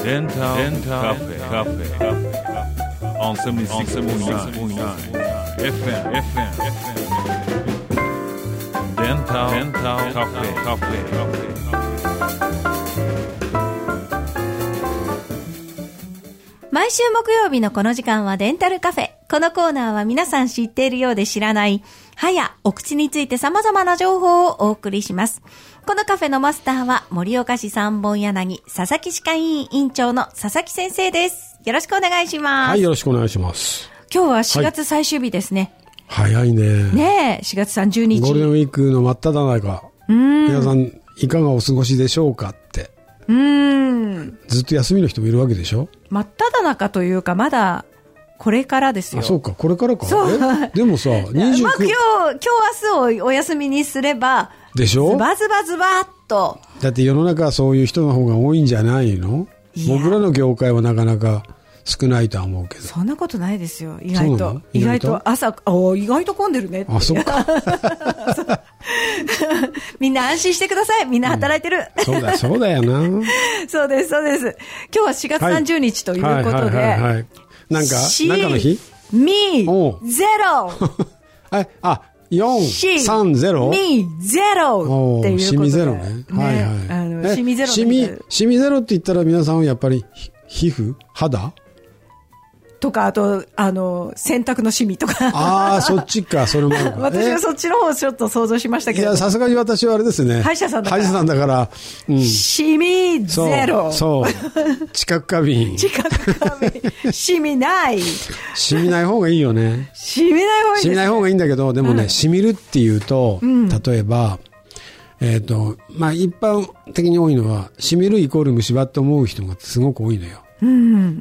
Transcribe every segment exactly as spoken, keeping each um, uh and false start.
デンタルカフェカフェ on セブンティーシックスポイントナイン エフエム エフエム デンタルカフェカフェ毎週木曜日のこの時間はデンタルカフェ。このコーナーは皆さん知っているようで知らない歯やお口について様々な情報をお送りします。このカフェのマスターは盛岡市三本柳佐々木歯科医院院長の佐々木先生です。よろしくお願いします。 はい、よろしくお願いします。 今日はしがつ最終日ですね。 はい、早いね。 ねえ、しがつさんじゅうにち。 ゴールデンウィークの真っ只中。うん。皆さんいかがお過ごしでしょうかって。 うーん。 ずっと休みの人もいるわけでしょ。 真っ只中というかまだこれからですよ。 あ、そうか、これからか。 そう。 えでもさ、にじゅうきゅう、 まあ、今日、今日明日をお休みにすれば、 でしょ、 ズバズバズバっと。 だって世の中はそういう人の方が多いんじゃないの？僕らの業界はなかなか少ないとは思うけど。 そんなことないですよ、意外と。意外と朝、お意外と混んでるねって。 あ、そっか。 みんな安心してください。みんな働いてる。 うん、そうだ、そうだよな。 そうです、そうです。今日はしがつさんじゅうにちということで。はい、はい、はい、はい。 なんか、なんかの日？ み、ゼロ。 え、あ、よん、さん、ゼロ？ み、ゼロっていうことで。 シミゼロね。はいはい。 あの、シミゼロ。 シミ、シミゼロって言ったら皆さんはやっぱり、皮膚？肌？ とか、あと、あの、洗濯のシミとか。 ああ、そっちか、それもあるか。 私はそっちの方をちょっと想像しましたけど。 いや、さすがに私はあれですね。 歯医者さんだから。 歯医者さんだから、 うん。シミゼロ。 そう。そう知覚過敏。 知覚過敏。シミない。 シミない方がいいよね。 シミない方がいいですね。 シミない方がいいんだけど、でもね、うん、シミるっていうと、うん、例えば、えっと、まあ、一般的に多いのは、シミるイコール虫歯って思う人がすごく多いのよ。うん。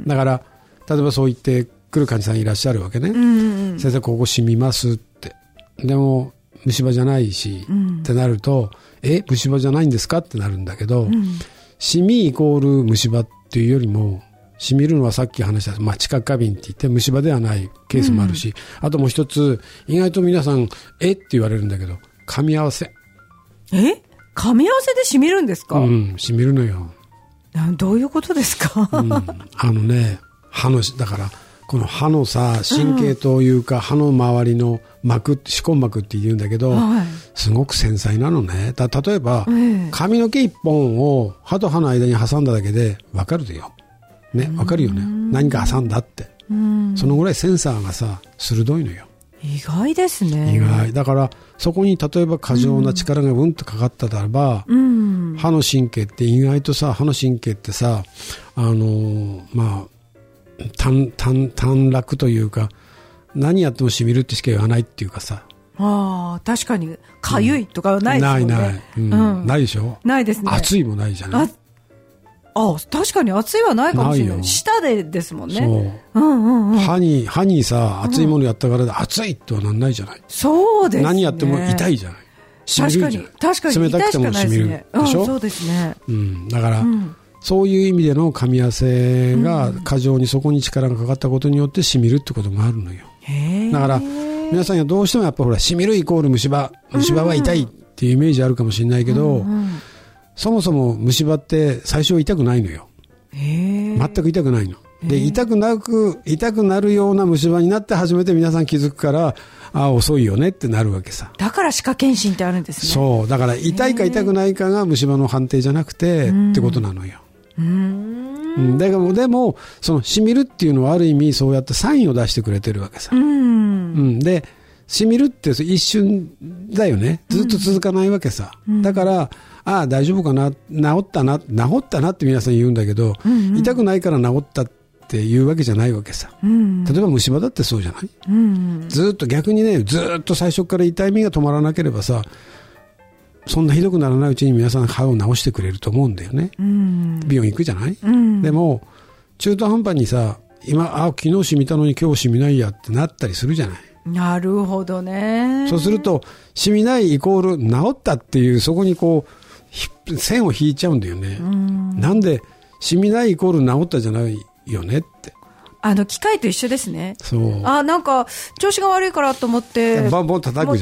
だから、例えばそう言って来る患者さんいらっしゃるわけね。うんうん、先生ここ染みますって。でも虫歯じゃないし、うん、ってなると、え、虫歯じゃないんですかってなるんだけど、うん、シミイコール虫歯っていうよりも、シミるのはさっき話した、まあ、知覚過敏って言って虫歯ではないケースもあるし、うん、あともう一つ、意外と皆さん、えって言われるんだけど、噛み合わせ。 え噛み合わせでシミるんですか？ うん、シミるのよ。 どういうことですか？ うん、あのね、歯の、だから、この歯のさ、神経というか、うん、歯の周りの膜、歯根膜って言うんだけど、はい、すごく繊細なのね。だ例えば、えー、髪の毛一本を歯と歯の間に挟んだだけで分かるでよ。ね、分かるよね。何か挟んだって。そのぐらいセンサーがさ、鋭いのよ。 意外ですね。 意外。だから、そこに例えば過剰な力がうんとかかったならば、うん、歯の神経って意外とさ、歯の神経ってさ、あのー、まあ、短、短、短絡というか、何やってもしみるってしか言わないっていうかさ。 ああ、確かに、かゆいとかないですもんね。 ないない。うんうん、ないでしょ？ ないですね。 熱いもないじゃない。 ああ、確かに熱いはないかもしれない。ない舌でですもんね。そう。うんうんうん。歯に、歯にさ、熱いものやったからで、熱いってはなんないじゃない。 そうですね。 何やっても痛いじゃない。しみるじゃない。 確かに、確かに。 冷たくてもしみるでしょ？ うん、そうですね。 うん。だから、うんそういう意味での噛み合わせが過剰にそこに力がかかったことによってしみるってことがあるのよ。だから皆さんがどうしてもやっぱほらしみるイコール虫歯、虫歯は痛いっていうイメージあるかもしれないけど、うんうん、そもそも虫歯って最初は痛くないのよ。全く痛くないの。で痛くなく痛くなるような虫歯になって初めて皆さん気づくから、あ遅いよねってなるわけさ。 だから歯科検診ってあるんですね。 そうだから痛いか痛くないかが虫歯の判定じゃなくてってことなのよ。うーんだからでもそのしみるっていうのはある意味そうやってサインを出してくれてるわけさ。うん、うん、でしみるって一瞬だよね。ずっと続かないわけさ、うん、だからああ大丈夫かな治ったな治ったなって皆さん言うんだけど、うんうん、痛くないから治ったっていうわけじゃないわけさ、うん、例えば虫歯だってそうじゃない、うん、ずっと逆にねずっと最初から痛みが止まらなければさそんなひどくならないうちに皆さん歯を治してくれると思うんだよね、うん、美容院行くじゃない、うん、でも中途半端にさ今あ昨日染みたのに今日染みないやってなったりするじゃない。 なるほどね。 そうすると染みないイコール治ったっていうそこにこう線を引いちゃうんだよね、うん、なんで染みないイコール治ったじゃないよねって。 あの機械と一緒ですね。 そうあなんか調子が悪いからと思ってバンバン叩くじゃない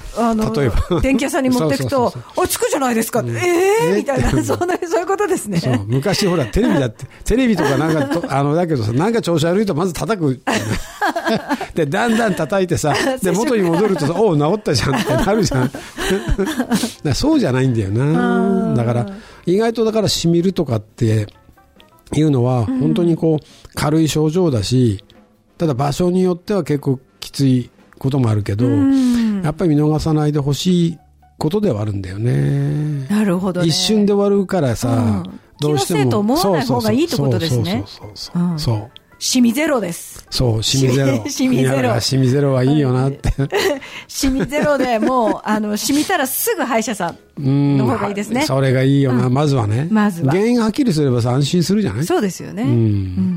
あの、 例えば電気屋さんに持っていくと、 そうそうそうあ、つくじゃないですか。うん、ええー、みたいな、そんな、そういうことですね。 そう、昔ほら、テレビだって、テレビとかなんかと、あの、だけどさ、なんか調子悪いとまず叩く。で、だんだん叩いてさ、で、元に戻るとさ、おう、治ったじゃんってなるじゃん。だそうじゃないんだよな。だから、意外とだから、しみるとかっていうのは、本当にこう、軽い症状だし、ただ場所によっては結構きついこともあるけど、やっぱり見逃さないでほしいことではあるんだよね。 なるほどね。 一瞬で終わるからさ、うん、どうしても。 気のせいと思わない方がいいってことですね。 そうそうそうそう。そう。 シミゼロです。 そう、シミゼロ。 シミゼロ。 シミゼロはいいよなって。 シミゼロでもう、あの、シミたらすぐ歯医者さんの方がいいですね。 それがいいよな、うん、まずはね。 まずは。 原因がはっきりすればさ、安心するじゃない？ そうですよね。 うん。うん、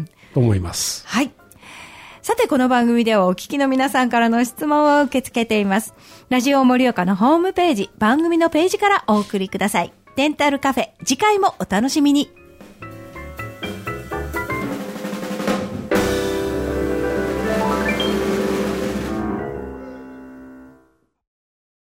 と思います。 はい。さて、この番組ではお聞きの皆さんからの質問を受け付けています。ラジオ盛岡のホームページ、番組のページからお送りください。デンタルカフェ、次回もお楽しみに。